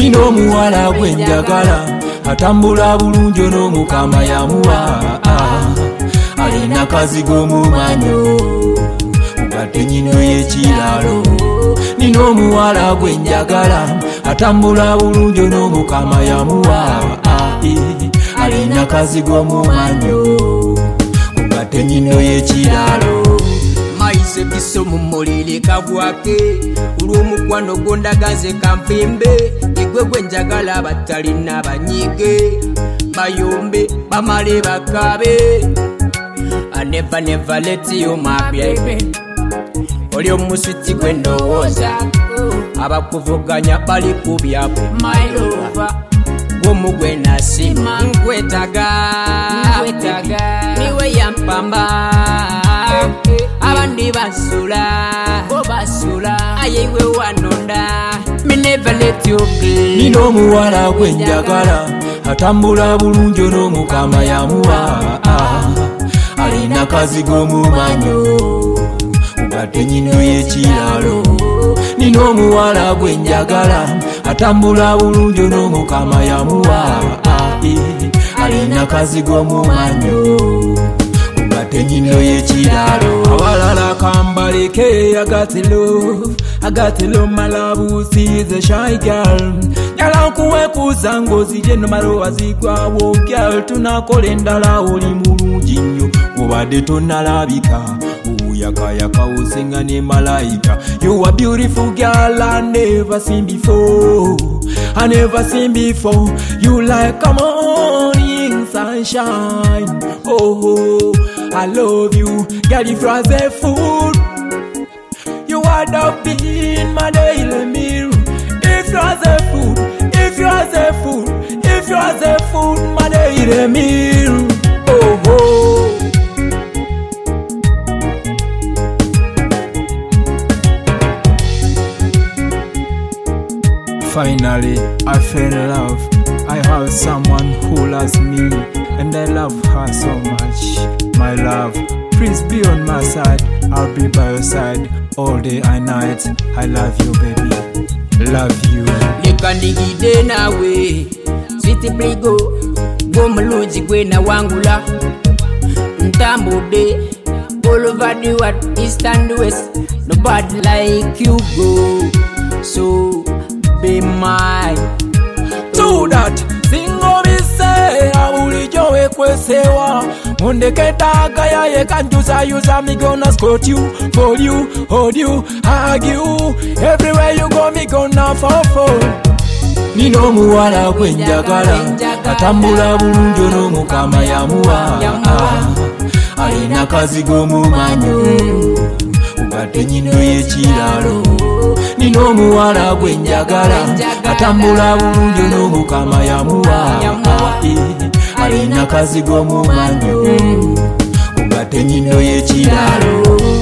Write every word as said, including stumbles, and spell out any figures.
nino omuwala gwe njagala atambula bulungi n'omukama yamuwa alina kazigo mu manyo ngadde nnyindo y'ekiraalo nino omuwala gwe njagala atambula bulungi n'omukama yamuwa alina kazigo mu manyo ngadde nnyindo y'ekiraalo maise biso mumulire kagwake olw'omukwano gondagaze kampembe egwe gwe njagala batalina banyige bayombe bamale bakabe I never never let you my baby oli omusiti gwe ndowooza abakuvuganya bali ku byabwe my lover gwomu gwe nasima nkwetaga niwe yampamba abandi basula bo basula ayewe wanonda me never let you go nino omuwala gwe njagala atambula bulungi n'omukama yamuwa alina kazigo mu manyo ngadde nnyindo y'ekiraalo nino omuwala gwe njagala atambula bulungi n'omukama yamuwa alina kazigo mu manyo ngadde nnyindo y'ekiraalo abalala kambaleke I got to love I got to love my love she's a shy girl nyala nkuwekuuza ng'ozirye nomalowa zigwawo girl tunakola endala oli mulungi nnyo obadde tonnalabika uyakayaka osenga ne malayika you are beautiful girl I never seen before I never seen before you like a morning sunshine oh I love you girl if you're the food you are the beat in my daily meal if you're the food if you're the food if you're the food my daily meal oh oh finally I fell in love I have someone who loves me and I love her so much my love please be on my side I'll be by your side all day and night I love you baby love you leka ndigide nawe sweet pligo gw'omulungi gwe nawangula ntambudde all over the world east and west nobody like you go so be mine to that singo biseera bulijjo wekwesewa mundeke taagaya yekanjuzayuza me gonna scout you for you hold you hug you everywhere you go me gonna fall for nino omuwala gwe njagala atambula bulungi n'omukama yamuwa alina kazigo mu manyo ngadde nnyindo y'ekiraalo nino omuwala gwe njagala atambula bulungi n'omukama yamuwa alina kazigo mu manyo ngadde nnyindo y'ekiraalo